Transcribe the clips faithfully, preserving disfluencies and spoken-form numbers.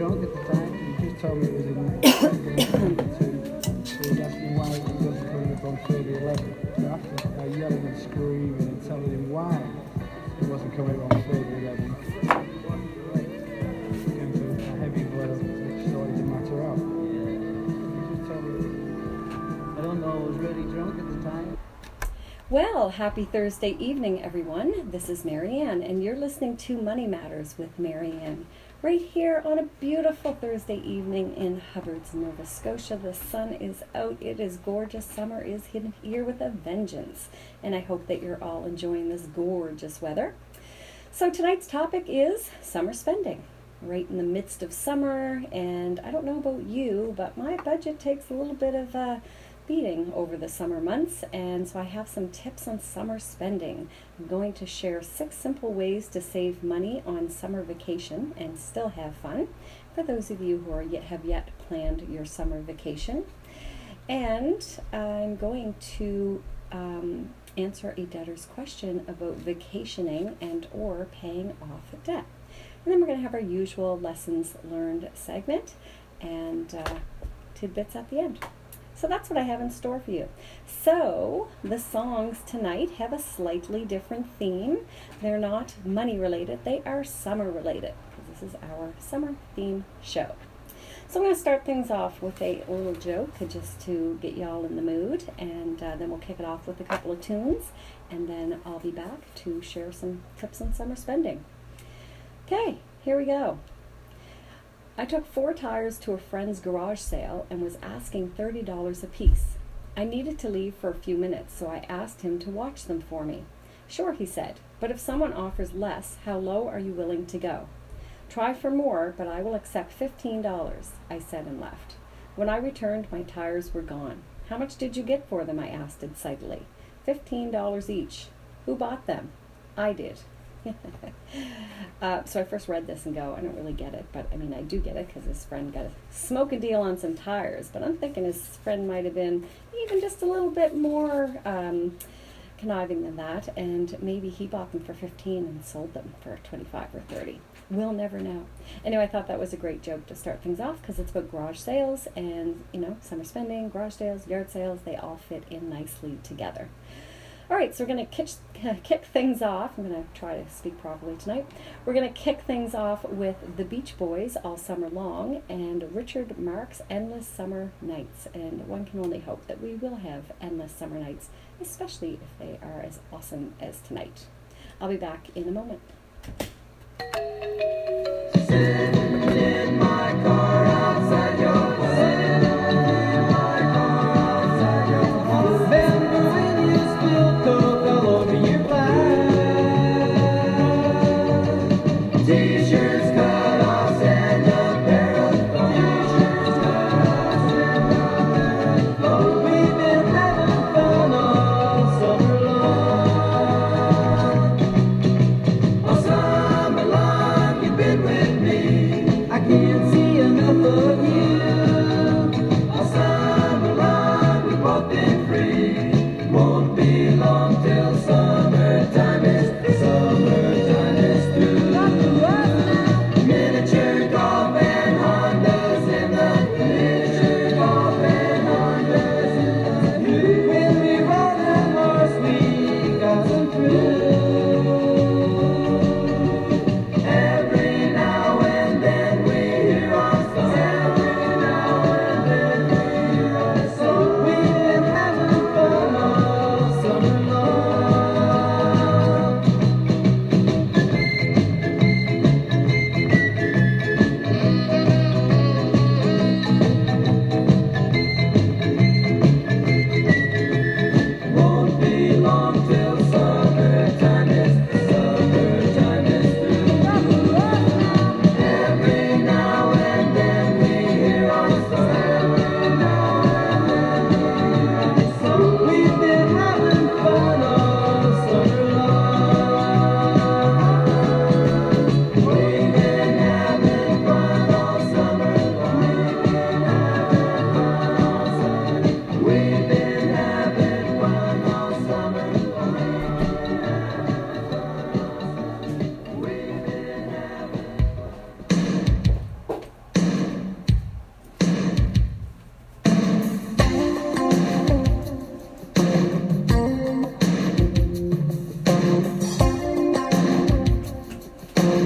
drunk at the time. He just told me it was in so he was asking why it wasn't coming up on Thursday eleven. So after uh, yelling and screaming and telling him why it wasn't coming up on Thursday eleven, came to a heavy blow which started to matter out. He just told me, I don't know, I was really drunk at the time. Well, happy Thursday evening, everyone. This is Marianne, and you're listening to Money Matters with Marianne, right here on a beautiful Thursday evening in Hubbards, Nova Scotia. The sun is out. It is gorgeous. Summer is here with a vengeance, and I hope that you're all enjoying this gorgeous weather. So tonight's topic is summer spending. Right in the midst of summer, and I don't know about you, but my budget takes a little bit of a beating over the summer months, and so I have some tips on summer spending. I'm going to share six simple ways to save money on summer vacation and still have fun for those of you who are yet have yet planned your summer vacation. And I'm going to um, answer a debtor's question about vacationing and or paying off debt. And then we're going to have our usual lessons learned segment and uh, tidbits at the end. So that's what I have in store for you. So the songs tonight have a slightly different theme. They're not money related, they are summer related, because this is our summer theme show. So I'm going to start things off with a little joke just to get y'all in the mood, and uh, then we'll kick it off with a couple of tunes, and then I'll be back to share some tips on summer spending. Okay, here we go. I took four tires to a friend's garage sale and was asking thirty dollars a piece. I needed to leave for a few minutes, so I asked him to watch them for me. Sure, he said, but if someone offers less, how low are you willing to go? Try for more, but I will accept fifteen dollars, I said and left. When I returned, my tires were gone. How much did you get for them? I asked excitedly. Fifteen dollars each. Who bought them? I did. uh, so I first read this and go, I don't really get it, but I mean I do get it because his friend got a smoking deal on some tires, but I'm thinking his friend might have been even just a little bit more um, conniving than that, and maybe he bought them for fifteen and sold them for twenty-five or thirty. We'll never know. Anyway, I thought that was a great joke to start things off because it's about garage sales and, you know, summer spending, garage sales, yard sales, they all fit in nicely together. All right, so we're going to kick, kick things off. I'm going to try to speak properly tonight. We're going to kick things off with the Beach Boys All Summer Long and Richard Marx Endless Summer Nights. And one can only hope that we will have endless summer nights, especially if they are as awesome as tonight. I'll be back in a moment. Sitting in my car outside your Sun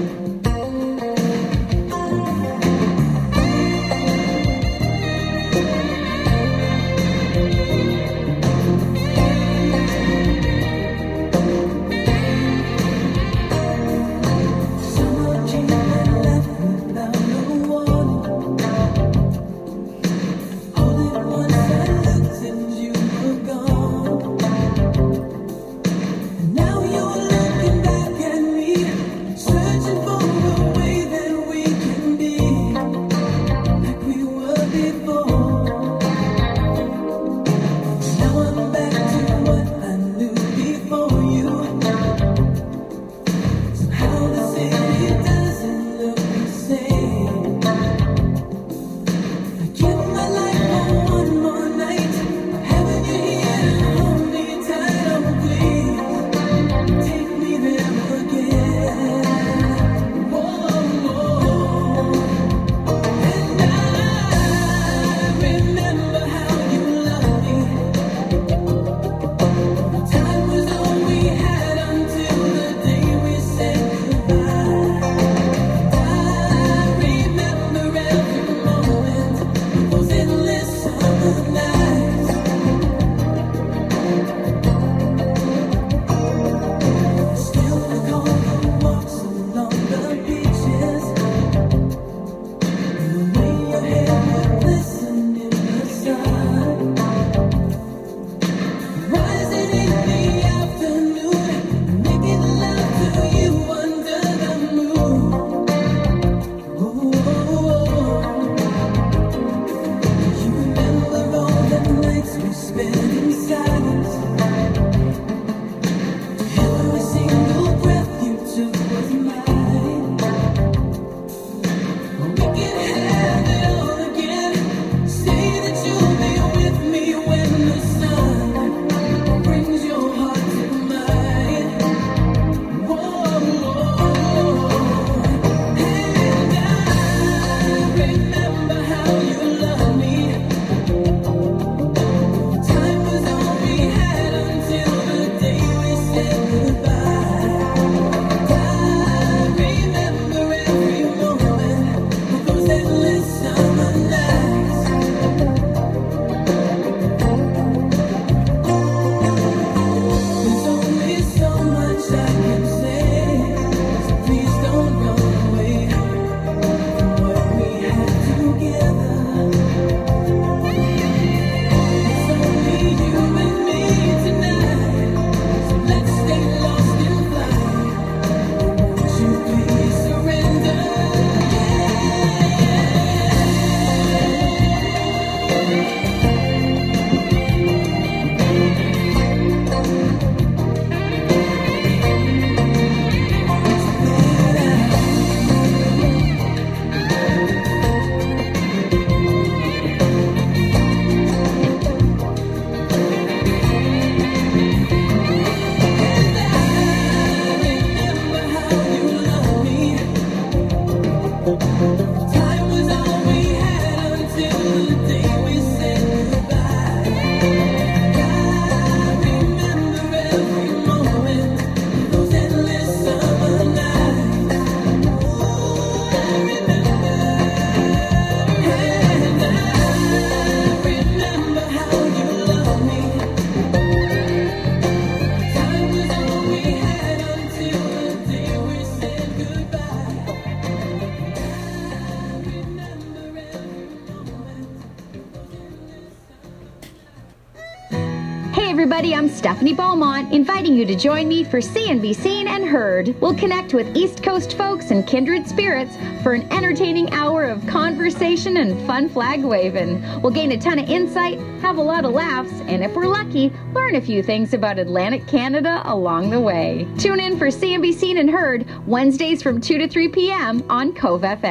everybody, I'm Stephanie Beaumont, inviting you to join me for See and Be Seen and Heard. We'll connect with East Coast folks and kindred spirits for an entertaining hour of conversation and fun flag waving. We'll gain a ton of insight, have a lot of laughs, and if we're lucky, learn a few things about Atlantic Canada along the way. Tune in for See and Be Seen and Heard, Wednesdays from two to three p.m. on Cove F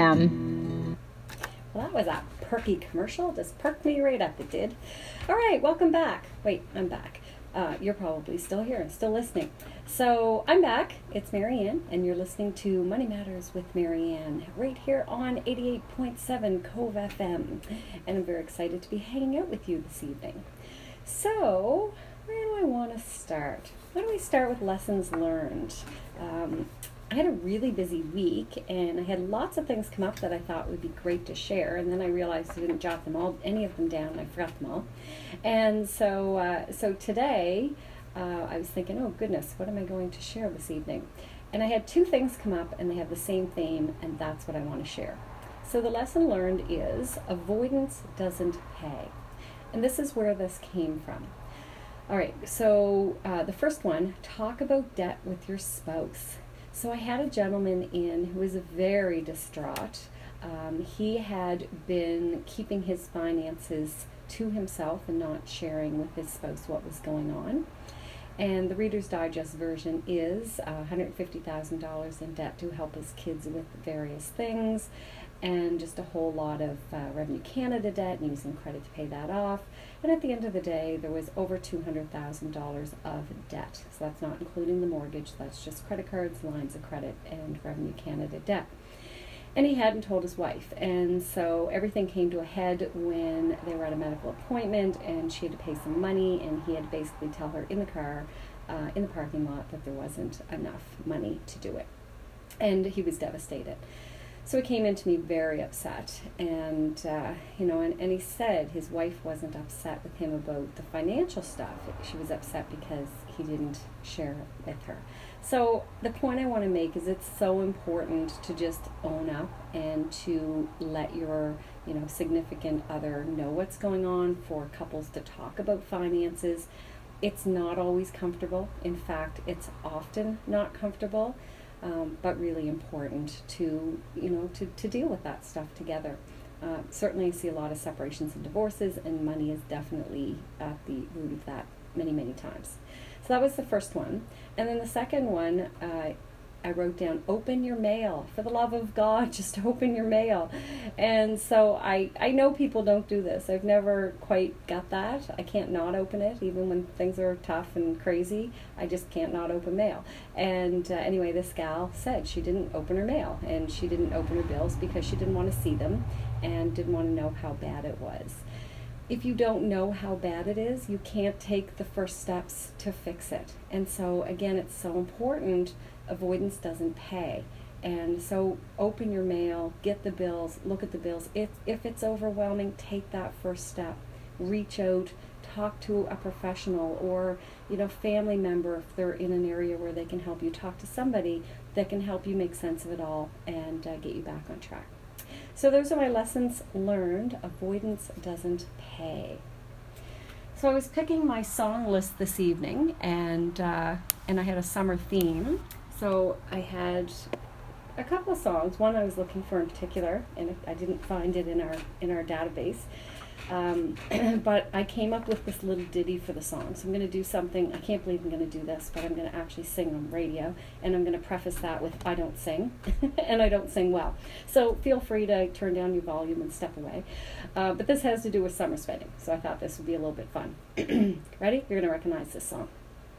M. Well, that was a perky commercial. Just perked me right up, it did. All right, welcome back. Wait, I'm back. Uh, you're probably still here and still listening. So I'm back. It's Marianne, and you're listening to Money Matters with Marianne right here on eighty-eight point seven Cove F M. And I'm very excited to be hanging out with you this evening. So where do I want to start? Why don't we start with lessons learned? Um, I had a really busy week, and I had lots of things come up that I thought would be great to share, and then I realized I didn't jot them all, any of them down, and I forgot them all. And so, uh, so today, uh, I was thinking, oh goodness, what am I going to share this evening? And I had two things come up, and they have the same theme, and that's what I want to share. So the lesson learned is avoidance doesn't pay. And this is where this came from. All right, so uh, the first one, talk about debt with your spouse. So I had a gentleman in who was very distraught. Um, he had been keeping his finances to himself and not sharing with his spouse what was going on. And the Reader's Digest version is uh, one hundred fifty thousand dollars in debt to help his kids with various things, and just a whole lot of uh, Revenue Canada debt and using credit to pay that off. And at the end of the day, there was over two hundred thousand dollars of debt. So that's not including the mortgage, that's just credit cards, lines of credit, and Revenue Canada debt. And he hadn't told his wife. And so everything came to a head when they were at a medical appointment, and she had to pay some money, and he had to basically tell her in the car, uh, in the parking lot, that there wasn't enough money to do it. And he was devastated. So he came in to me very upset, and uh, you know, and, and he said his wife wasn't upset with him about the financial stuff. She was upset because he didn't share it with her. So the point I want to make is it's so important to just own up and to let your, you know, significant other know what's going on, for couples to talk about finances. It's not always comfortable. In fact, it's often not comfortable. Um, but really important to, you know, to, to deal with that stuff together. Uh, certainly I see a lot of separations and divorces, and money is definitely at the root of that many, many times. So that was the first one. And then the second one, uh, I wrote down, open your mail. For the love of God, just open your mail. And so I, I know people don't do this. I've never quite got that. I can't not open it, even when things are tough and crazy. I just can't not open mail. And uh, anyway, this gal said she didn't open her mail, and she didn't open her bills because she didn't want to see them and didn't want to know how bad it was. If you don't know how bad it is, you can't take the first steps to fix it. And so again, it's so important. Avoidance doesn't pay. And so open your mail, get the bills, look at the bills. If, if it's overwhelming, take that first step. Reach out, talk to a professional, or, you know, family member if they're in an area where they can help you. Talk to somebody that can help you make sense of it all and uh, get you back on track. So those are my lessons learned. Avoidance doesn't pay. So I was picking my song list this evening, and uh, and I had a summer theme. So I had a couple of songs. One I was looking for in particular, and I didn't find it in our in our database. Um, but I came up with this little ditty for the song. So I'm going to do something. I can't believe I'm going to do this, but I'm going to actually sing on radio, and I'm going to preface that with I don't sing, and I don't sing well. So feel free to turn down your volume and step away. Uh, but this has to do with summer spending, so I thought this would be a little bit fun. Ready? You're going to recognize this song.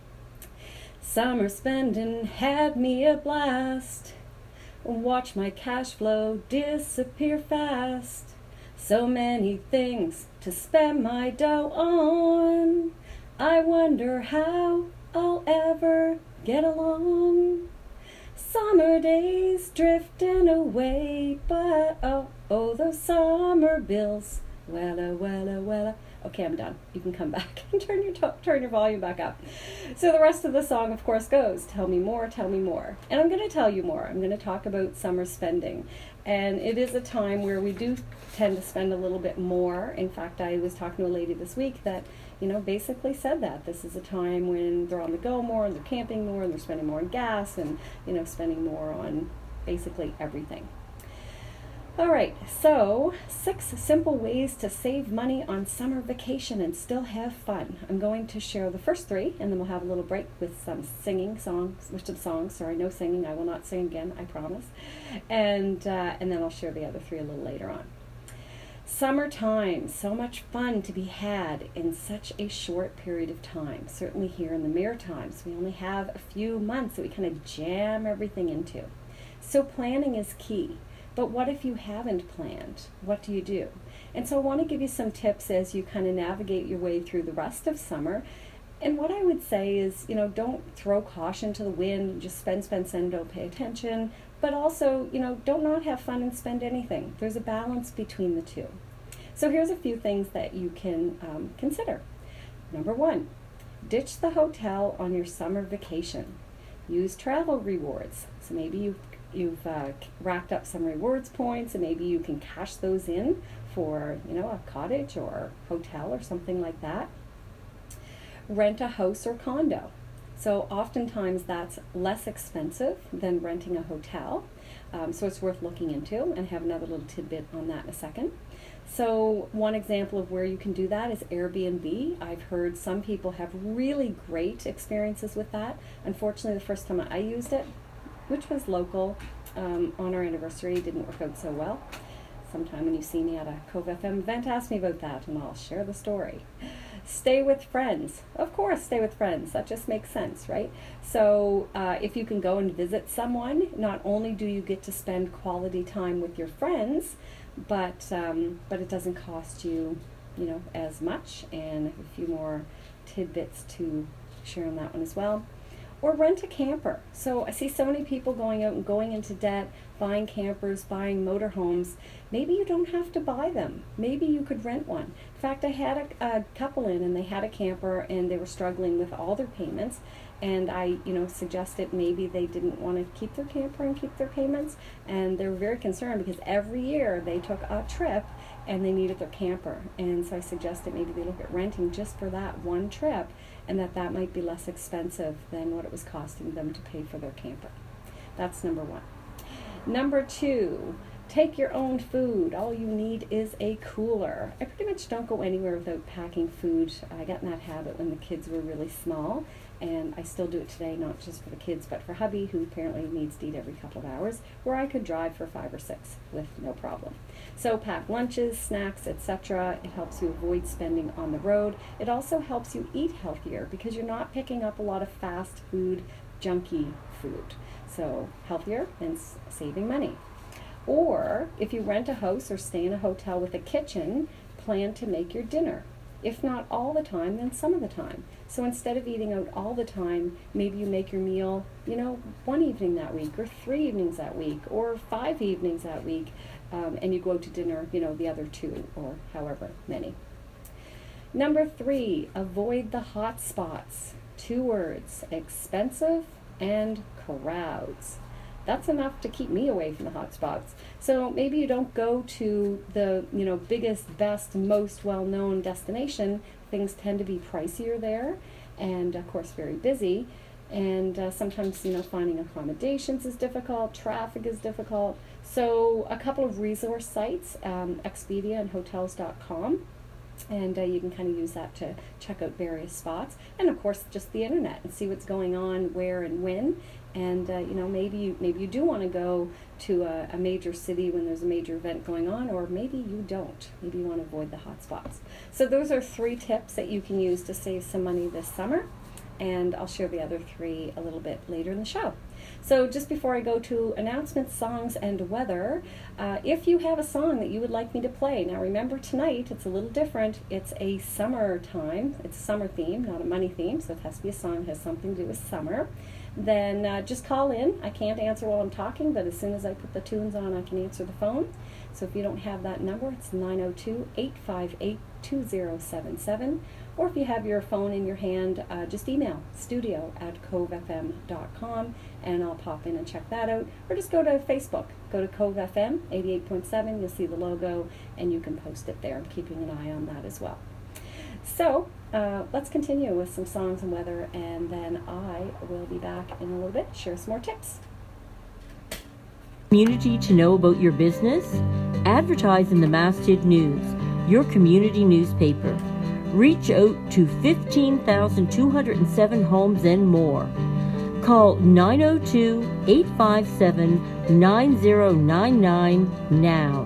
Summer spending had me a blast. Watch my cash flow disappear fast. So many things to spend my dough on. I wonder how I'll ever get along. Summer days drifting away, but oh, oh, those summer bills. Wella, wella, wella. Okay, I'm done. You can come back and turn your to- turn your volume back up. So the rest of the song, of course, goes, tell me more, tell me more. And I'm going to tell you more. I'm going to talk about summer spending. And it is a time where we do tend to spend a little bit more. In fact, I was talking to a lady this week that, you know, basically said that. This is a time when they're on the go more, and they're camping more, and they're spending more on gas, and, you know, spending more on basically everything. All right, so six simple ways to save money on summer vacation and still have fun. I'm going to share the first three, and then we'll have a little break with some singing songs, with some songs. Sorry, no singing. I will not sing again, I promise. And uh, and then I'll share the other three a little later on. Summertime, so much fun to be had in such a short period of time. Certainly here in the Maritimes, we only have a few months that we kind of jam everything into. So planning is key. But what if you haven't planned? What do you do? And so I want to give you some tips as you kind of navigate your way through the rest of summer And what I would say is, you know, don't throw caution to the wind, just spend, spend, spend, don't pay attention. But also, you know, don't not have fun and spend anything. There's a balance between the two. So here's a few things that you can um, consider. Number one, ditch the hotel on your summer vacation. Use travel rewards. So maybe you've, you've uh, racked up some rewards points, and maybe you can cash those in for, you know, a cottage or hotel or something like that. Rent a house or condo. So oftentimes that's less expensive than renting a hotel. Um, so it's worth looking into, and I have another little tidbit on that in a second. So one example of where you can do that is Airbnb. I've heard some people have really great experiences with that. Unfortunately, the first time I used it, which was local, um, on our anniversary, it didn't work out so well. Sometime when you see me at a Cove F M event, ask me about that and I'll share the story. Stay with friends. Of course, stay with friends. That just makes sense, right? So uh, if you can go and visit someone, not only do you get to spend quality time with your friends, but um, but it doesn't cost you, you know, as much, and a few more tidbits to share on that one as well. Or rent a camper. So I see so many people going out and going into debt, buying campers, buying motorhomes. Maybe you don't have to buy them. Maybe you could rent one. In fact, I had a, a couple in, and they had a camper, and they were struggling with all their payments. And I, you know, suggested maybe they didn't want to keep their camper and keep their payments. And they were very concerned because every year they took a trip and they needed their camper. And so I suggested maybe they look at renting just for that one trip, and that that might be less expensive than what it was costing them to pay for their camper. That's number one. Number two, take your own food. All you need is a cooler. I pretty much don't go anywhere without packing food. I got in that habit when the kids were really small, and I still do it today, not just for the kids, but for hubby, who apparently needs to eat every couple of hours, where I could drive for five or six with no problem. So pack lunches, snacks, et cetera. It helps you avoid spending on the road. It also helps you eat healthier because you're not picking up a lot of fast food, junky food. So healthier and s- saving money. Or if you rent a house or stay in a hotel with a kitchen, plan to make your dinner. If not all the time, then some of the time. So instead of eating out all the time, maybe you make your meal, you know, one evening that week, or three evenings that week, or five evenings that week, um, and you go out to dinner, you know, the other two, or however many. Number three, avoid the hot spots. Two words, expensive and crowds. That's enough to keep me away from the hot spots. So maybe you don't go to the, you know, biggest, best, most well-known destination. Things tend to be pricier there, and of course very busy. And uh, sometimes, you know, finding accommodations is difficult. Traffic is difficult. So a couple of resource sites, um, Expedia and Hotels dot com. And uh, you can kind of use that to check out various spots, and of course just the internet, and see what's going on where and when. And uh, you know, maybe you maybe you do want to go to a, a major city when there's a major event going on, or maybe you don't. Maybe you want to avoid the hot spots. So those are three tips that you can use to save some money this summer, and I'll share the other three a little bit later in the show. So just before I go to announcements, songs, and weather, uh, if you have a song that you would like me to play, now remember tonight it's a little different. It's a summer time. It's a summer theme, not a money theme, so it has to be a song that has something to do with summer. Then uh, just call in. I can't answer while I'm talking, but as soon as I put the tunes on, I can answer the phone. So if you don't have that number, it's nine oh two, eight five eight, two oh seven seven. Or if you have your phone in your hand, uh, just email studio at cove f m dot com, and I'll pop in and check that out. Or just go to Facebook. Go to Cove F M eighty-eight point seven. You'll see the logo, and you can post it there. I'm keeping an eye on that as well. So uh, let's continue with some songs and weather, and then I will be back in a little bit, share some more tips. Community to know about your business? Advertise in the Masthead News, your community newspaper. Reach out to fifteen thousand two hundred seven homes and more. Call nine oh two, eight five seven, nine oh nine nine now.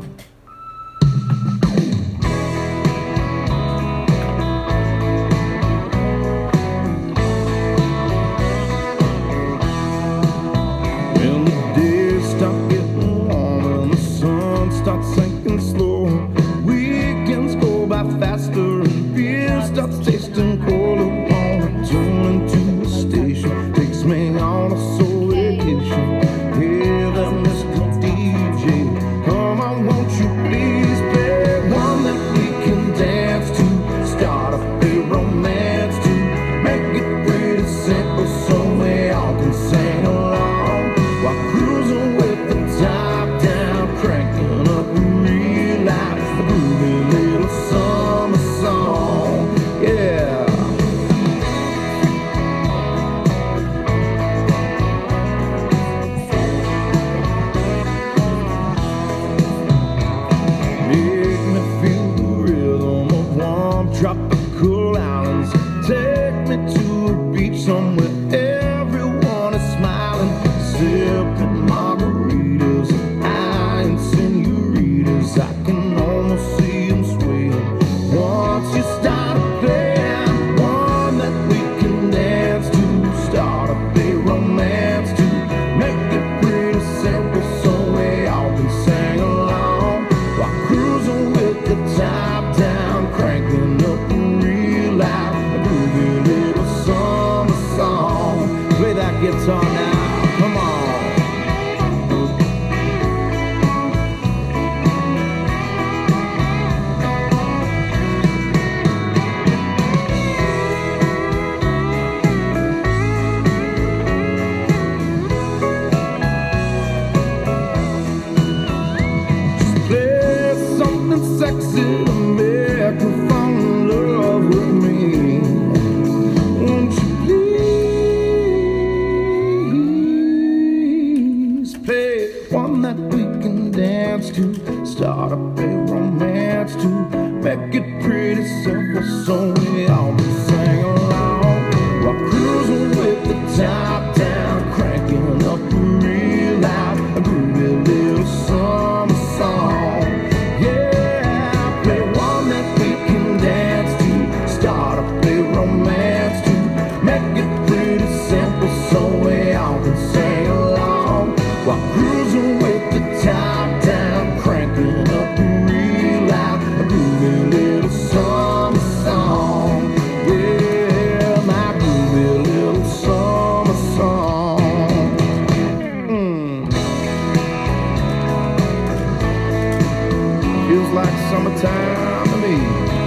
When the days start getting warmer and the sun starts sinking slow, weekends go by faster and beer starts tasting colder. Wanna can dance to, start up a romance to, make it pretty simple so we all can sing along while cruising with the top down, cranking up real loud, a groovy little summer song. Yeah, play one that we can dance to, start up a romance to, make it pretty simple so we all can sing along while cruising with the top down, cranking up real loud, a groovy little summer song. Yeah, my groovy little summer song. Mm. Feels like summertime to me.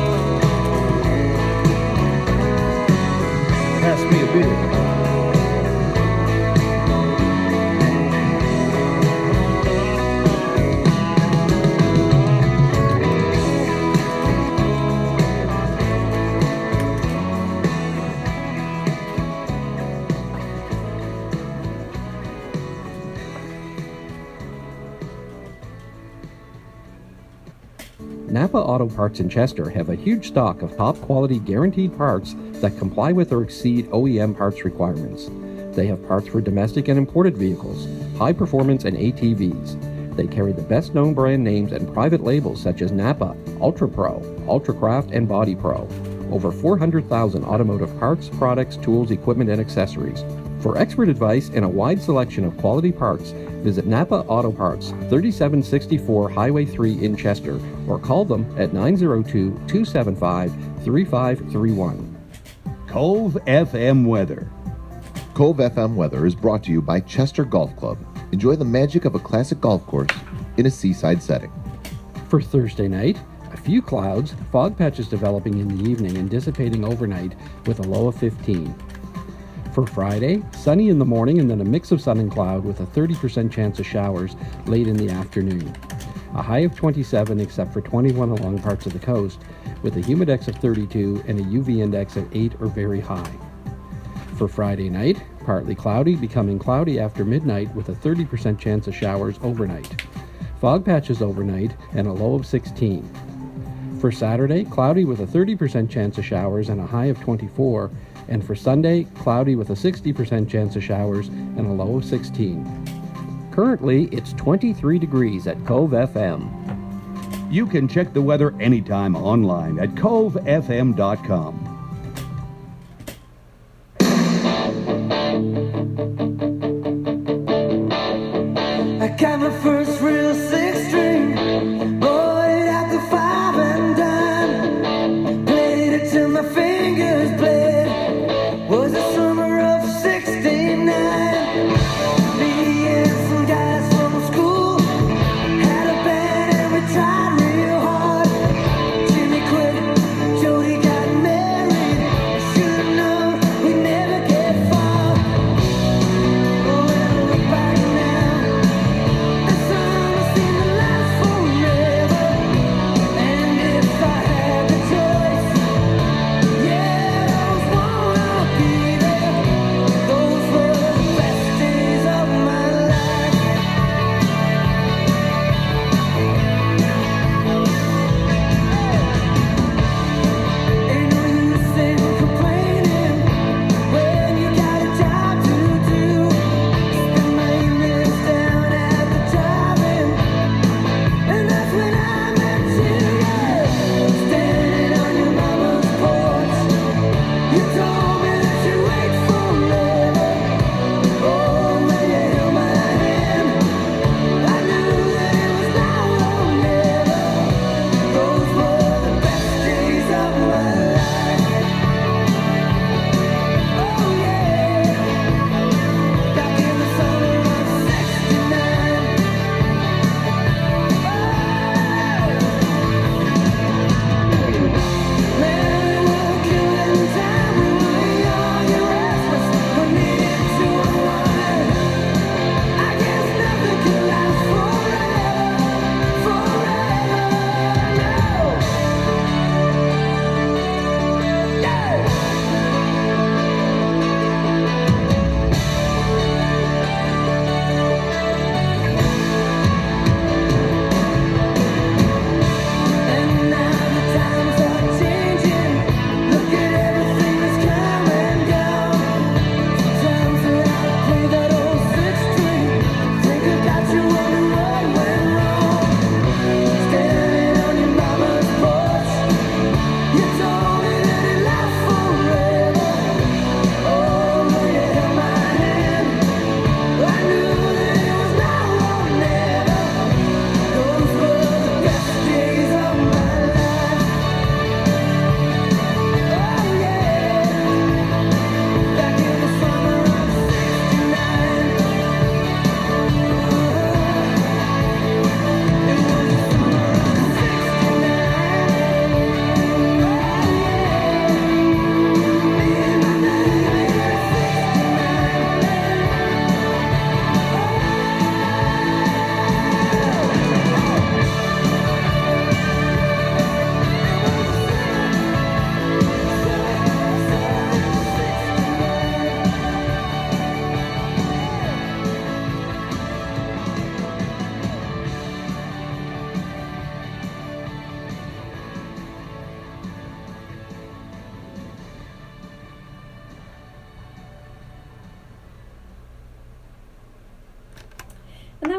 Pass me a beer. Napa Auto Parts in Chester have a huge stock of top-quality guaranteed parts that comply with or exceed O E M parts requirements. They have parts for domestic and imported vehicles, high-performance and A T Vs. They carry the best-known brand names and private labels such as Napa, Ultra Pro, Ultracraft, and Body Pro. Over four hundred thousand automotive parts, products, tools, equipment, and accessories. For expert advice and a wide selection of quality parts, visit Napa Auto Parts, thirty-seven sixty-four Highway three in Chester, or call them at nine oh two, two seven five, three five three one. Cove F M weather. Cove F M weather is brought to you by Chester Golf Club. Enjoy the magic of a classic golf course in a seaside setting. For Thursday night, a few clouds, fog patches developing in the evening and dissipating overnight with a low of fifteen. For Friday, sunny in the morning and then a mix of sun and cloud with a thirty percent chance of showers late in the afternoon. A high of twenty-seven except for twenty-one along parts of the coast, with a humidex of thirty-two and a U V index of eight or very high. For Friday night, partly cloudy, becoming cloudy after midnight with a thirty percent chance of showers overnight. Fog patches overnight and a low of sixteen. For Saturday, cloudy with a thirty percent chance of showers and a high of twenty-four. And for Sunday, cloudy with a sixty percent chance of showers and a low of sixteen. Currently, it's twenty-three degrees at Cove F M. You can check the weather anytime online at cove f m dot com. I got my first real six string, bought it at the five and dime, played it till my fingers bled. Was the summer of sixty-nine. Me and some guys from school had a band and we tried real hard. Jimmy quit, Jody got married.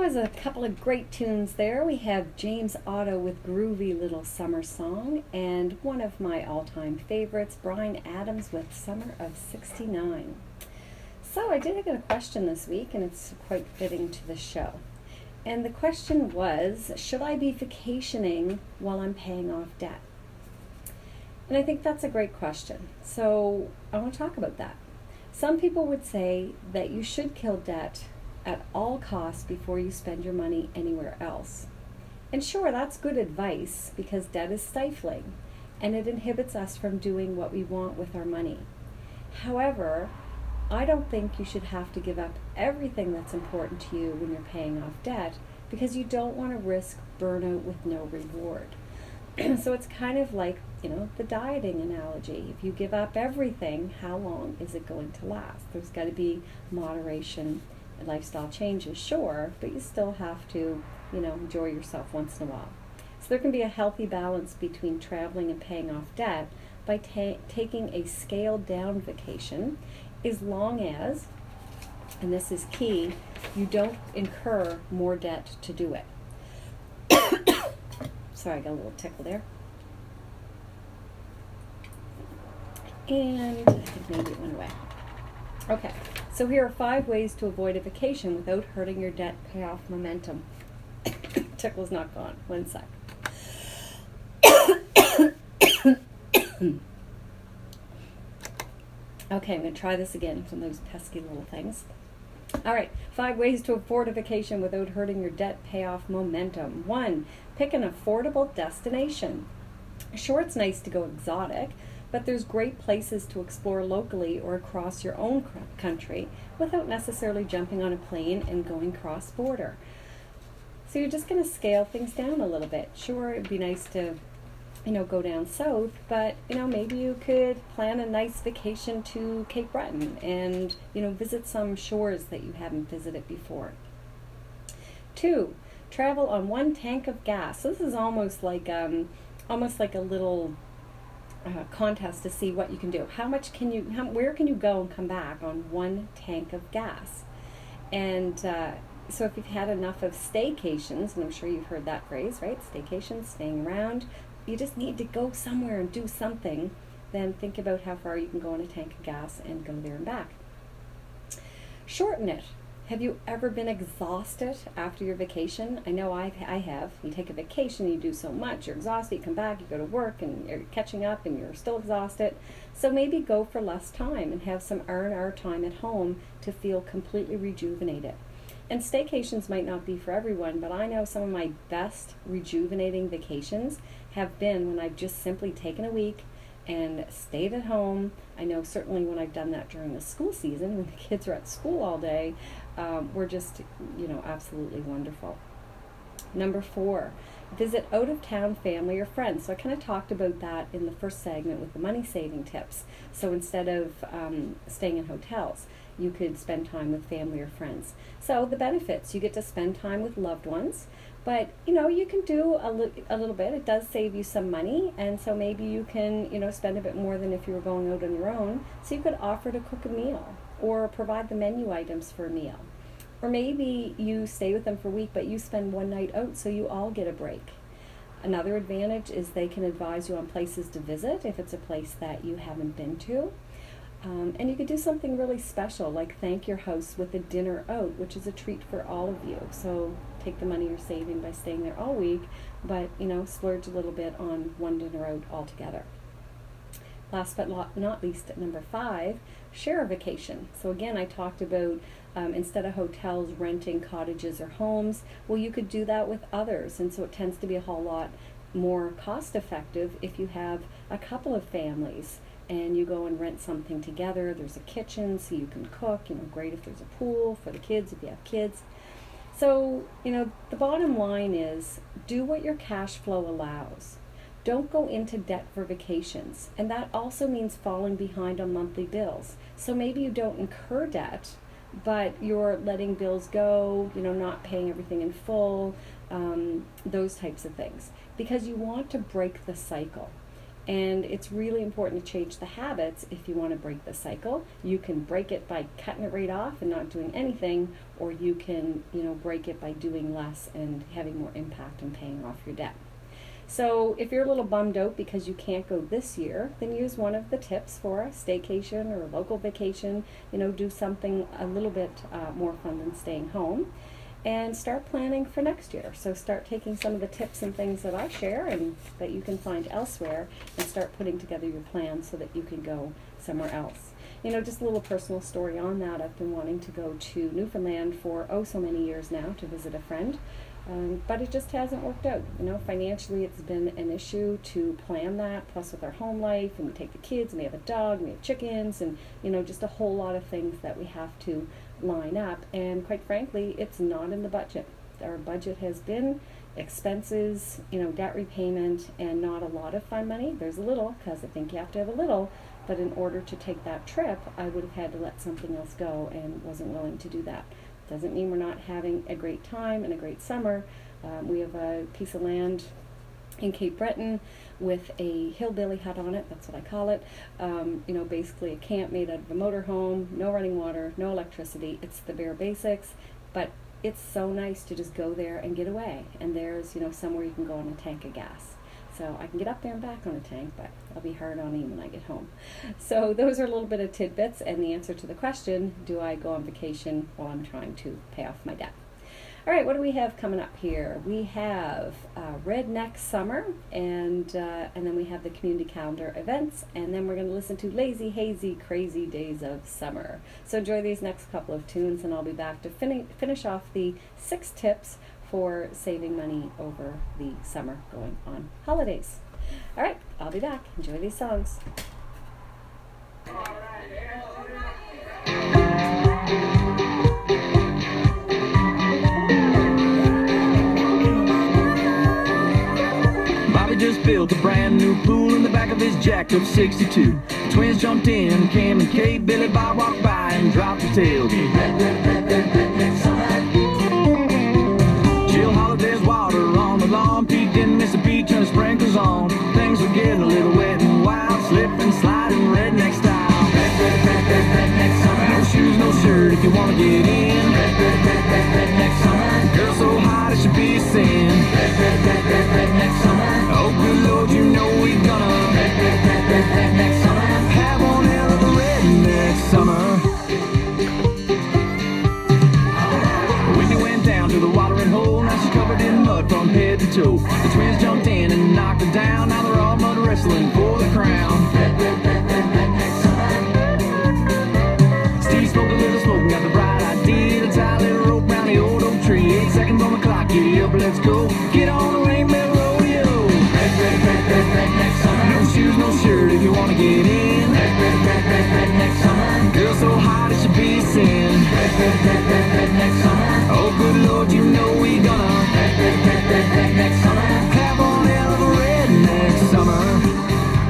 was a couple of great tunes there. We have James Otto with Groovy Little Summer Song, and one of my all-time favorites, Bryan Adams with Summer of sixty-nine. So I did get a question this week, and it's quite fitting to the show. And the question was, should I be vacationing while I'm paying off debt? And I think that's a great question. So I want to talk about that. Some people would say that you should kill debt at all costs before you spend your money anywhere else. And sure, that's good advice because debt is stifling and it inhibits us from doing what we want with our money. However, I don't think you should have to give up everything that's important to you when you're paying off debt because you don't want to risk burnout with no reward. So it's kind of like, you know, the dieting analogy. If you give up everything, how long is it going to last? There's got to be moderation. Lifestyle changes, sure, but you still have to, you know, enjoy yourself once in a while. So there can be a healthy balance between traveling and paying off debt by ta- taking a scaled down vacation, as long as, and this is key, you don't incur more debt to do it. Sorry, I got a little tickle there. And I think maybe it went away. Okay, so here are five ways to avoid a vacation without hurting your debt payoff momentum. Tickle's not gone. One sec. Okay, I'm going to try this again from those pesky little things. All right, five ways to afford a vacation without hurting your debt payoff momentum. One, pick an affordable destination. Sure, it's nice to go exotic, but there's great places to explore locally or across your own country without necessarily jumping on a plane and going cross-border. So you're just going to scale things down a little bit. Sure, it'd be nice to, you know, go down south, but, you know, maybe you could plan a nice vacation to Cape Breton and, you know, visit some shores that you haven't visited before. Two, travel on one tank of gas. So this is almost like, um, almost like a little Uh, contest to see what you can do. How much can you, how, where can you go and come back on one tank of gas? And uh, so if you've had enough of staycations, and I'm sure you've heard that phrase, right? Staycations, staying around. You just need to go somewhere and do something. Then think about how far you can go on a tank of gas and go there and back. Shorten it. Have you ever been exhausted after your vacation? I know I've, I have. You take a vacation, you do so much, you're exhausted, you come back, you go to work, and you're catching up, and you're still exhausted. So maybe go for less time and have some R and R time at home to feel completely rejuvenated. And staycations might not be for everyone, but I know some of my best rejuvenating vacations have been when I've just simply taken a week and stayed at home. I know certainly when I've done that during the school season, when the kids are at school all day, um, were just, you know, absolutely wonderful. Number four, visit out-of-town family or friends. So I kind of talked about that in the first segment with the money saving tips. So instead of um, staying in hotels, you could spend time with family or friends. So the benefits, you get to spend time with loved ones, but, you know, you can do a, li- a little bit. It does save you some money, and so maybe you can, you know, spend a bit more than if you were going out on your own. So you could offer to cook a meal or provide the menu items for a meal. Or maybe you stay with them for a week, but you spend one night out, so you all get a break. Another advantage is they can advise you on places to visit if it's a place that you haven't been to. Um, and you could do something really special, like thank your host with a dinner out, which is a treat for all of you. So take the money you're saving by staying there all week, but, you know, splurge a little bit on one dinner out altogether. Last but not least, at number five, share a vacation. So again, I talked about um, instead of hotels, renting cottages or homes. Well, you could do that with others, and so it tends to be a whole lot more cost effective if you have a couple of families and you go and rent something together. There's a kitchen so you can cook, you know, great if there's a pool for the kids, if you have kids. So, you know, the bottom line is do what your cash flow allows. Don't go into debt for vacations. And that also means falling behind on monthly bills. So maybe you don't incur debt, but you're letting bills go, you know, not paying everything in full, um, those types of things. Because you want to break the cycle. And it's really important to change the habits if you want to break the cycle. You can break it by cutting it right off and not doing anything, or you can, you know, break it by doing less and having more impact and paying off your debt. So if you're a little bummed out because you can't go this year, then use one of the tips for a staycation or a local vacation. You know, do something a little bit uh, more fun than staying home. And start planning for next year. So start taking some of the tips and things that I share and that you can find elsewhere and start putting together your plan so that you can go somewhere else. You know, just a little personal story on that. I've been wanting to go to Newfoundland for oh so many years now to visit a friend. Um, but it just hasn't worked out. You know, financially it's been an issue to plan that, plus with our home life, and we take the kids, and we have a dog, and we have chickens, and, you know, just a whole lot of things that we have to line up. And quite frankly, it's not in the budget. Our budget has been expenses, you know, debt repayment, and not a lot of fun money. There's a little, because I think you have to have a little, but in order to take that trip, I would have had to let something else go and wasn't willing to do that. Doesn't mean we're not having a great time and a great summer. Um, we have a piece of land in Cape Breton with a hillbilly hut on it, that's what I call it. Um, you know, basically a camp made out of a motorhome, no running water, no electricity. It's the bare basics, but it's so nice to just go there and get away. And there's, you know, somewhere you can go on a tank of gas. So I can get up there and back on a tank, but I'll be hard on me when I get home. So those are a little bit of tidbits and the answer to the question, do I go on vacation while I'm trying to pay off my debt? All right, what do we have coming up here? We have uh, Redneck Summer, and uh, and then we have the community calendar events, and then we're going to listen to Lazy, Hazy, Crazy Days of Summer. So enjoy these next couple of tunes, and I'll be back to fin finish off the six tips for saving money over the summer going on holidays. All right, I'll be back. Enjoy these songs. Bobby just built a brand new pool in the back of his jacked up sixty-two. The twins jumped in, Cam and Kate, Billy Bob walked by and dropped the tailgate. Jill hollered, there's water on the lawn. Pete didn't miss a beat, turned the sprinklers on. Things were getting a little wet and wild, slip and slide in redneck style. No shoes, no shirt if you want to get in. Girl so hot it should be a sin. Oh good Lord, you know we gonna have one hell of a redneck summer. Whitney went down to the watering hole, now she's covered in mud from head to toe. The twins jumped in and knocked her down, now they're all mud wrestling for the crown. Steve smoked a little smoke and got the bright idea to tie a little rope round the old oak tree. Eight seconds on the clock, giddy up, let's go. Get on the rainbow rodeo. No shoes, no shirt if you want to get in. Girl so hot it should be a sin. Oh good Lord, you know we gonna have one hell of a redneck summer.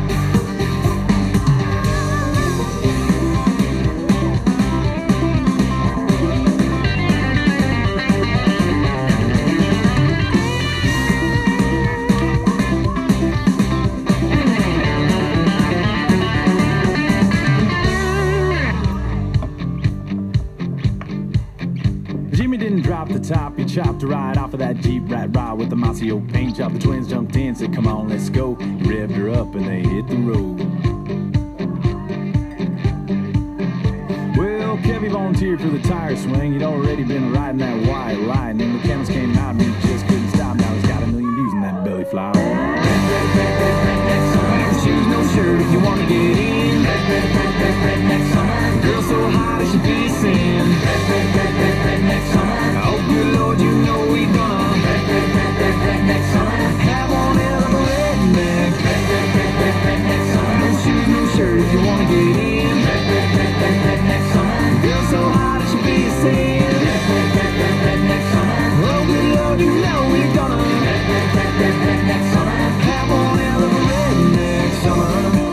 Drop the top, he chopped a ride off of that Jeep right ride with the mossy old paint job. The twins jumped in, said come on let's go. He revved her up and they hit the road. Well, Kevy volunteered for the tire swing. He'd already been riding that white lightning. The cameras came out and he just couldn't stop. Now he's got a million views in that belly flower. No shoes, no shirt if you want to get in. Girl so hot it should be a sin. Oh good Lord, you know we gonna have one hell of a redneck. No shoes, no shirt if you wanna get in. Girl so hot it should be a sin. Oh good Lord, you know we gonna have one hell of a redneck summer.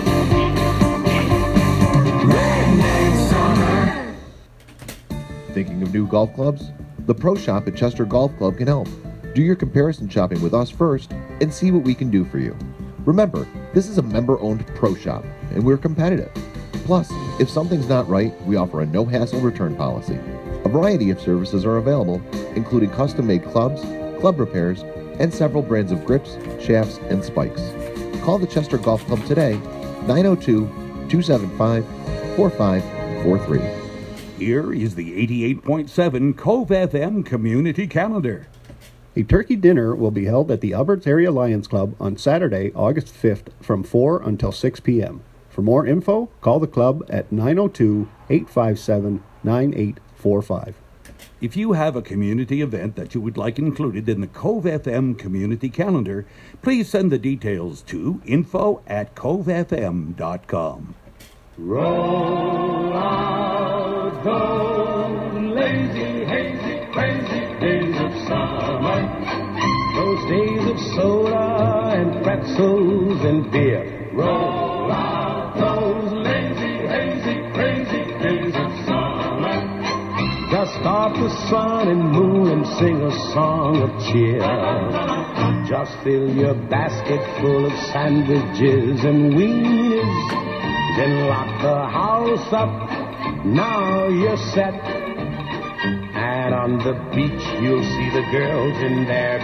Redneck summer. Thinking of new golf clubs? The Pro Shop at Chester Golf Club can help. Do your comparison shopping with us first and see what we can do for you. Remember, This is a member-owned pro shop, and we're competitive. Plus, if something's not right, we offer a no-hassle return policy. A variety of services are available, including custom-made clubs, club repairs, and several brands of grips, shafts, and spikes. Call the Chester Golf Club today, nine oh two, two seven five, four five four three. Here is the eighty-eight point seven Cove F M Community Calendar. A turkey dinner will be held at the Alberts Area Lions Club on Saturday, August fifth from four until six p.m. For more info, call the club at nine oh two, eight five seven, nine eight four five. If you have a community event that you would like included in the Cove F M Community Calendar, please send the details to info at cove f m dot com. Roll out those lazy, hazy, crazy days of summer. Those days of soda and pretzels and beer. Roll out those lazy, hazy, crazy days of summer. Dust off the sun and moon and sing a song of cheer. Just fill your basket full of sandwiches and wieners. Then lock the house up, now you're set. And on the beach you'll see the girls in their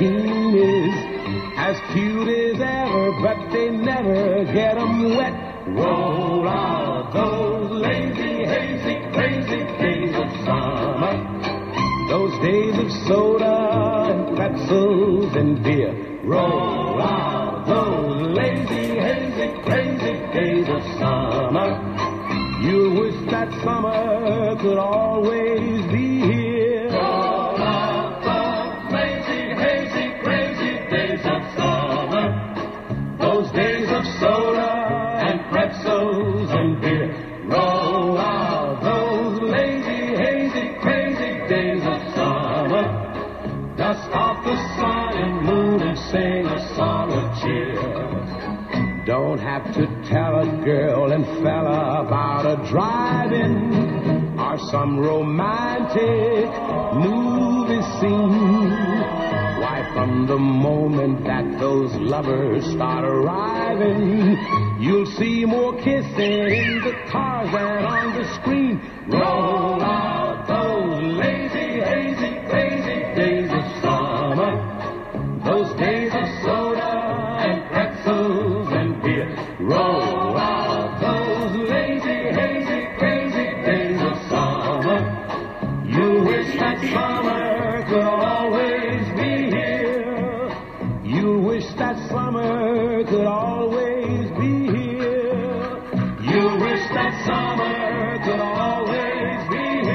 bikinis, as cute as ever, but they never get 'em wet. Roll out those lazy, hazy, crazy days of summer. Those days of soda and pretzels and beer. Roll out those lazy, hazy, crazy days of summer. You wish that summer could always be here. Roll out those lazy, hazy, crazy days of summer. Those days of soda and pretzels and beer. Roll out those lazy, hazy, crazy days of summer. Dust off the sun and moon and sing a song of cheer. Don't have to tell a girl and fella about a drive-in or some romantic movie scene. Why, from the moment that those lovers start arriving, you'll see more kissing in the cars than on the screen. Roll out those lazy, hazy, crazy days of summer. Those days of soda and pretzels and beer. Roll out those lazy, hazy, crazy days of summer. You wish that summer could always be here. You wish that summer could always be here. You wish that summer could always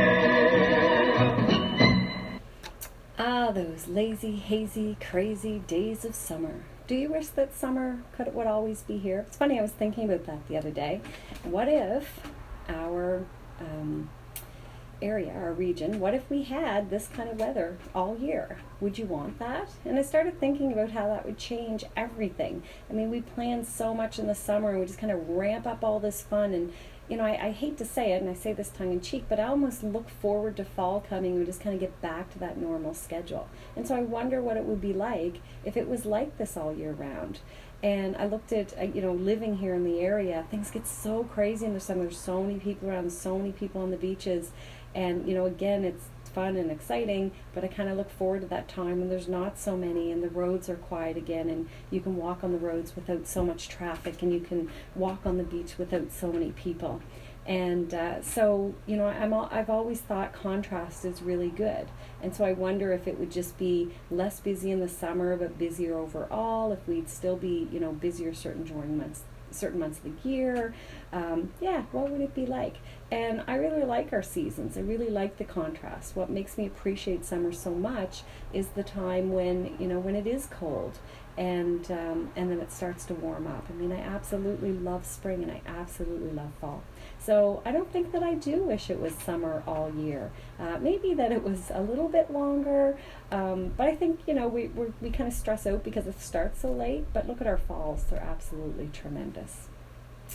be here. Ah, those lazy, hazy, crazy days of summer. Do you wish that summer could would always be here? It's funny, I was thinking about that the other day. What if our um, area, our region, what if we had this kind of weather all year? Would you want that? And I started thinking about how that would change everything. I mean, we plan so much in the summer and we just kind of ramp up all this fun, and you know, I, I hate to say it, and I say this tongue-in-cheek, but I almost look forward to fall coming and just kind of get back to that normal schedule. And so I wonder what it would be like if it was like this all year round. And I looked at, uh, you know, living here in the area, things get so crazy in the summer. There's so many people around, so many people on the beaches. And, you know, again, it's fun and exciting, but I kind of look forward to that time when there's not so many and the roads are quiet again, and you can walk on the roads without so much traffic, and you can walk on the beach without so many people. And uh, so, you know, I'm all, I've always thought contrast is really good. And so I wonder if it would just be less busy in the summer, but busier overall, if we'd still be, you know, busier certain during months, certain months of the year. Um, yeah, what would it be like? And I really like our seasons. I really like the contrast. What makes me appreciate summer so much is the time when, you know, when it is cold and um, and then it starts to warm up. I mean, I absolutely love spring and I absolutely love fall. So I don't think that I do wish it was summer all year. Uh, maybe that it was a little bit longer, um, but I think, you know, we we're, we kind of stress out because it starts so late, but look at our falls. They're absolutely tremendous.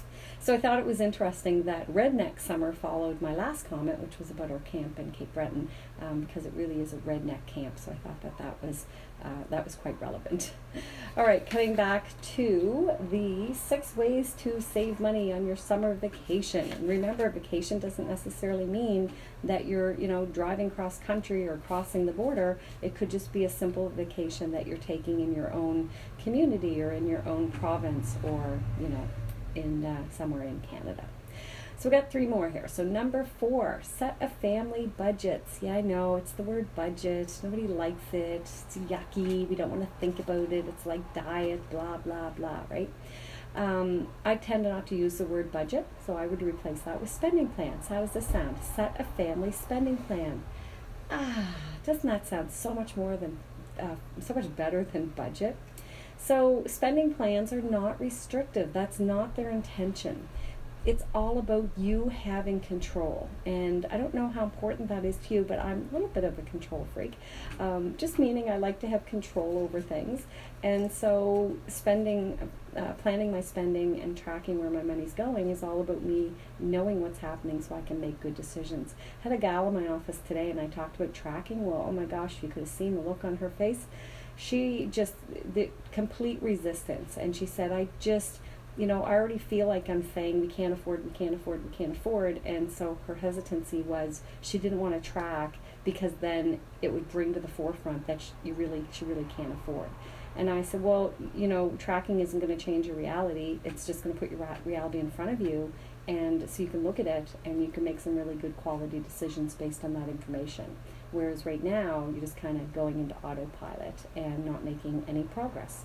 So I thought it was interesting that Redneck Summer followed my last comment, which was about our camp in Cape Breton, um, because it really is a redneck camp. So I thought that that was uh, that was quite relevant. All right, coming back to the six ways to save money on your summer vacation. And remember, vacation doesn't necessarily mean that you're, you know, driving cross country or crossing the border. It could just be a simple vacation that you're taking in your own community or in your own province, or, you know, in uh, somewhere in Canada. So we got three more here. So number four, set a family budget. Yeah, I know, it's the word budget. Nobody likes it. It's yucky. We don't want to think about it. It's like diet, blah, blah, blah, right? Um, I tend not to use the word budget, so I would replace that with spending plans. How does this sound? Set a family spending plan. Ah, doesn't that sound so much more than, uh, so much better than budget? So spending plans are not restrictive. That's not their intention. It's all about you having control. And I don't know how important that is to you, but I'm a little bit of a control freak. Um, just meaning I like to have control over things. And so spending, uh, planning my spending and tracking where my money's going is all about me knowing what's happening so I can make good decisions. I had a gal in my office today and I talked about tracking. Well, oh my gosh, you could have seen the look on her face. She just, the complete resistance. And she said, I just, you know, I already feel like I'm saying we can't afford, we can't afford, we can't afford. And so her hesitancy was she didn't want to track because then it would bring to the forefront that she, you really, she really can't afford. And I said, well, you know, tracking isn't going to change your reality. It's just going to put your reality in front of you. And so you can look at it and you can make some really good quality decisions based on that information. Whereas right now, you're just kind of going into autopilot and not making any progress.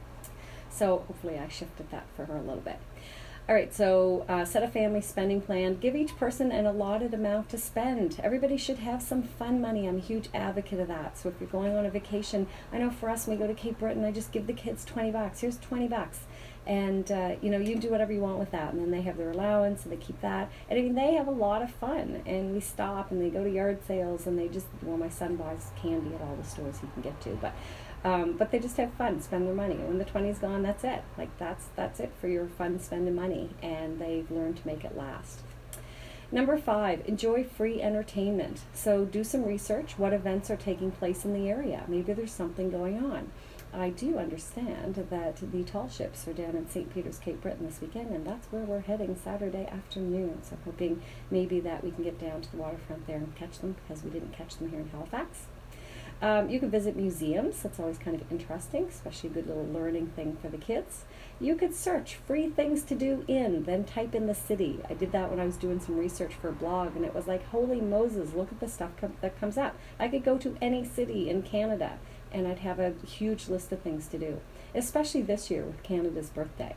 So hopefully I shifted that for her a little bit. All right, so uh, set a family spending plan. Give each person an allotted amount to spend. Everybody should have some fun money. I'm a huge advocate of that. So if you're going on a vacation, I know for us, when we go to Cape Breton, I just give the kids twenty bucks. Here's twenty bucks. And, uh, you know, you can do whatever you want with that. And then they have their allowance and they keep that. And I mean, they have a lot of fun. And we stop and they go to yard sales and they just, well, my son buys candy at all the stores he can get to. But Um, but they just have fun, spend their money. When the twenty's gone, that's it. Like that's that's it for your fun spending money, and they've learned to make it last. Number five, enjoy free entertainment. So do some research. What events are taking place in the area? Maybe there's something going on. I do understand that the tall ships are down in Saint Peter's, Cape Breton this weekend, and that's where we're heading Saturday afternoon. So I'm hoping maybe that we can get down to the waterfront there and catch them, because we didn't catch them here in Halifax. Um, you can visit museums. That's always kind of interesting, especially a good little learning thing for the kids. You could search free things to do in, then type in the city. I did that when I was doing some research for a blog, and it was like, holy Moses, look at the stuff com- that comes up. I could go to any city in Canada, and I'd have a huge list of things to do, especially this year with Canada's birthday.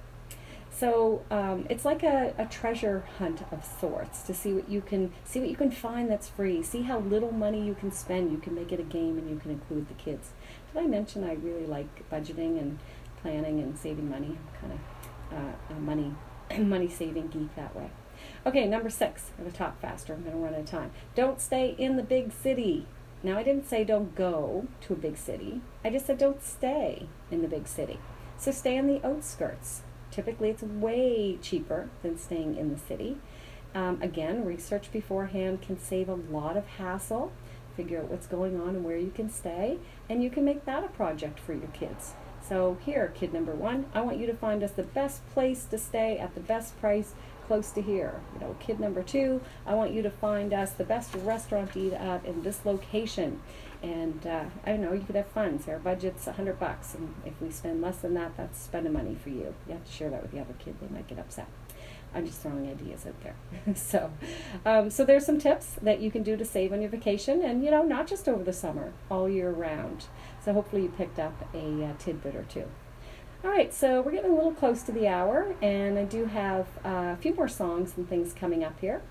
So um, it's like a, a treasure hunt of sorts to see what you can see what you can find that's free. See how little money you can spend. You can make it a game, and you can include the kids. Did I mention I really like budgeting and planning and saving money? I'm kind of uh, a money money saving geek that way. Okay, number six. I'm going to talk faster. I'm going to run out of time. Don't stay in the big city. Now, I didn't say don't go to a big city. I just said don't stay in the big city. So stay on the outskirts. Typically, it's way cheaper than staying in the city. Um, again, research beforehand can save a lot of hassle. Figure out what's going on and where you can stay, and you can make that a project for your kids. So here, kid number one, I want you to find us the best place to stay at the best price close to here. You know, kid number two, I want you to find us the best restaurant to eat at in this location. And uh, I don't know, you could have fun. So our budget's a hundred bucks, and if we spend less than that, that's spending money for you. You have to share that with the other kid; they might get upset. I'm just throwing ideas out there. so, um, so there's some tips that you can do to save on your vacation, and you know, not just over the summer, all year round. So hopefully you picked up a uh, tidbit or two. All right, so we're getting a little close to the hour, and I do have uh, a few more songs and things coming up here.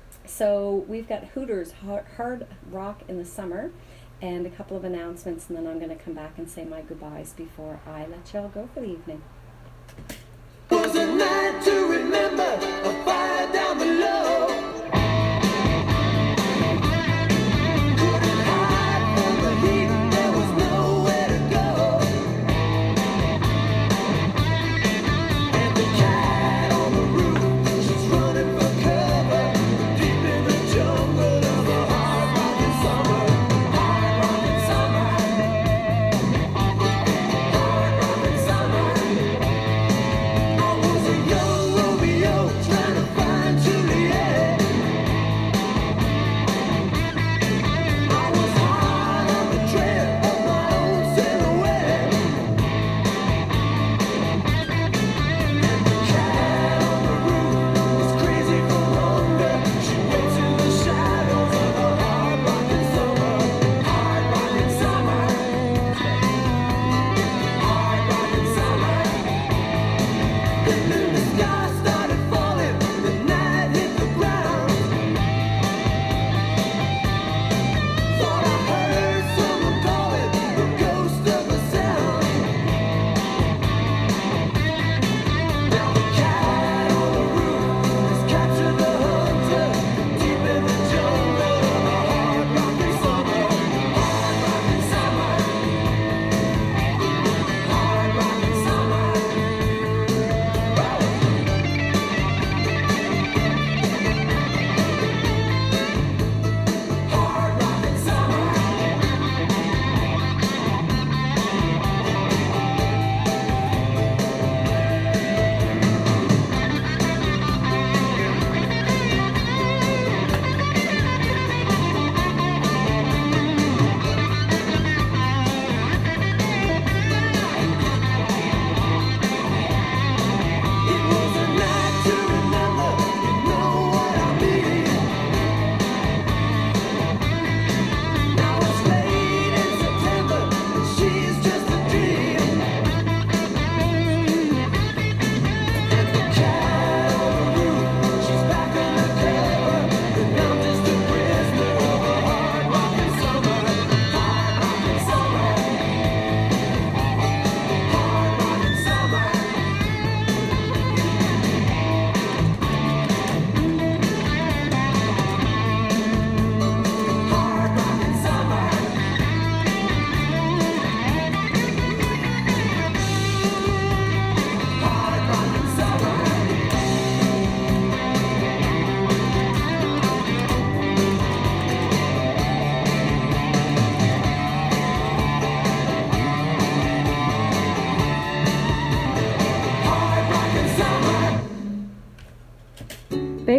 So we've got Hooters Hard Rock in the Summer, and a couple of announcements, and then I'm going to come back and say my goodbyes before I let y'all go for the evening. Was a night to remember, a fire down below. Couldn't hide from the heat, there was nowhere to go. And the cat on the roof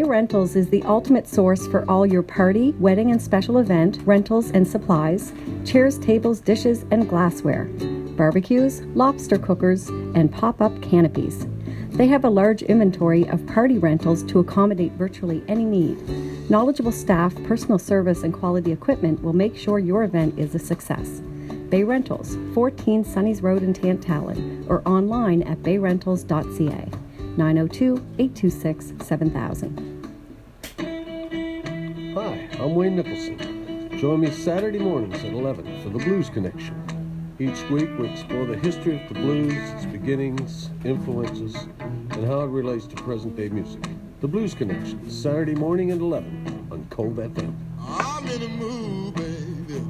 Rentals is the ultimate source for all your party, wedding, and special event rentals and supplies, chairs, tables, dishes, and glassware, barbecues, lobster cookers, and pop-up canopies. They have a large inventory of party rentals to accommodate virtually any need. Knowledgeable staff, personal service, and quality equipment will make sure your event is a success. Bay Rentals, fourteen Sunny's Road in Tantallon, or online at bay rentals dot c a, nine oh two, eight two six, seven thousand. Hi, I'm Wayne Nicholson. Join me Saturday mornings at eleven for the Blues Connection. Each week we explore the history of the blues, its beginnings, influences, and how it relates to present-day music. The Blues Connection, Saturday morning at eleven on Cove F M. I'm in a mood, baby.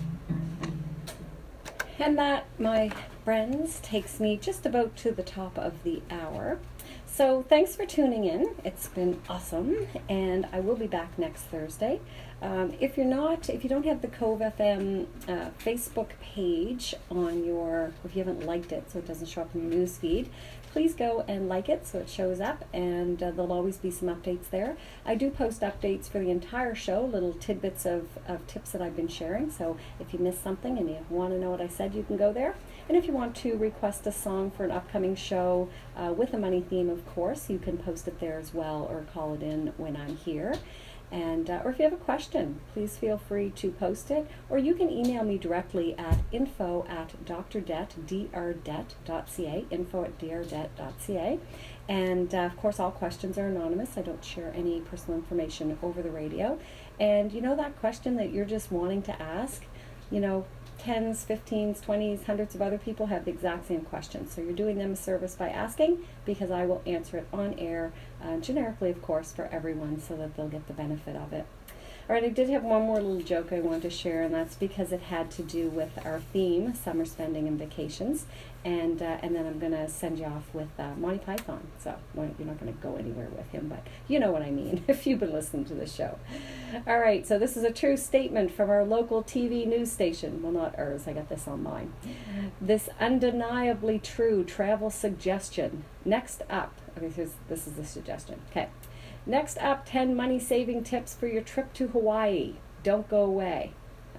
And that, my friends, takes me just about to the top of the hour. So thanks for tuning in. It's been awesome, and I will be back next Thursday. Um, if you're not, if you don't have the Cove F M uh, Facebook page on your, if you haven't liked it so it doesn't show up in your news feed, please go and like it so it shows up, and uh, there'll always be some updates there. I do post updates for the entire show, little tidbits of, of tips that I've been sharing, so if you missed something and you want to know what I said, you can go there. And if you want to request a song for an upcoming show uh, with a money theme, of course, you can post it there as well, or call it in when I'm here. And uh, or if you have a question, please feel free to post it, or you can email me directly at info at drdet, drdet dot c a, info at drdet dot c a. And uh, of course, all questions are anonymous. I don't share any personal information over the radio. And you know that question that you're just wanting to ask, you know, tens, fifteens, twenties, hundreds of other people have the exact same question. So you're doing them a service by asking, because I will answer it on air, uh, generically, of course, for everyone, so that they'll get the benefit of it. All right, I did have one more little joke I wanted to share, and that's because it had to do with our theme, summer spending and vacations. And uh, and then I'm going to send you off with uh, Monty Python. So well, you're not going to go anywhere with him, but you know what I mean if you've been listening to the show. All right, so this is a true statement from our local T V news station. Well, not ours, I got this on mine. This undeniably true travel suggestion. Next up, okay, here's, this is the suggestion. Okay. Next up, ten money-saving tips for your trip to Hawaii. Don't go away.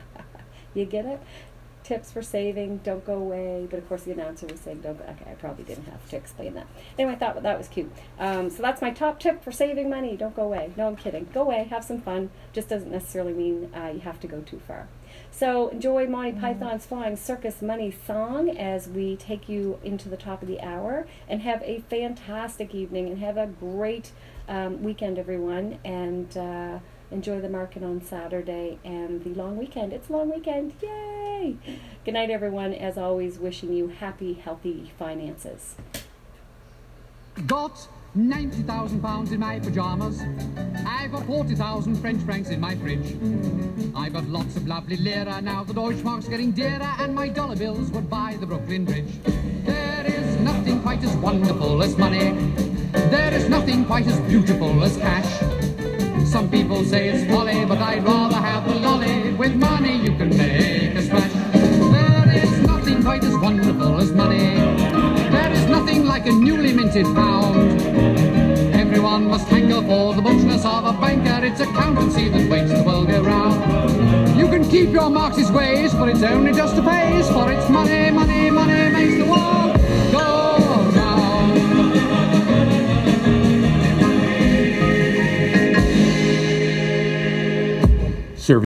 You get it? Tips for saving, don't go away. But of course the announcer was saying don't go. Okay, I probably didn't have to explain that. Anyway, I thought that was cute. Um, so that's my top tip for saving money. Don't go away. No, I'm kidding. Go away, have some fun. Just doesn't necessarily mean uh, you have to go too far. So enjoy Monty Python's Flying Circus Money song as we take you into the top of the hour, and have a fantastic evening, and have a great um, weekend, everyone. And uh, enjoy the market on Saturday and the long weekend. It's a long weekend. Yay! Good night, everyone. As always, wishing you happy, healthy finances. Got ninety thousand pounds in my pajamas. I've got forty thousand French francs in my fridge. I've got lots of lovely lira. Now the Deutschmark's getting dearer, and my dollar bills would buy the Brooklyn Bridge. There is nothing quite as wonderful as money. There is nothing quite as beautiful as cash. Some people say it's folly, but I'd rather have the lolly. With money you can make a splash. There is nothing quite as wonderful as money. There is nothing like a newly minted pound. Everyone must hanker for the muchness of a banker. It's accountancy that makes the world go round. You can keep your Marxist ways, but it's only just a phase. For it's money, money, money.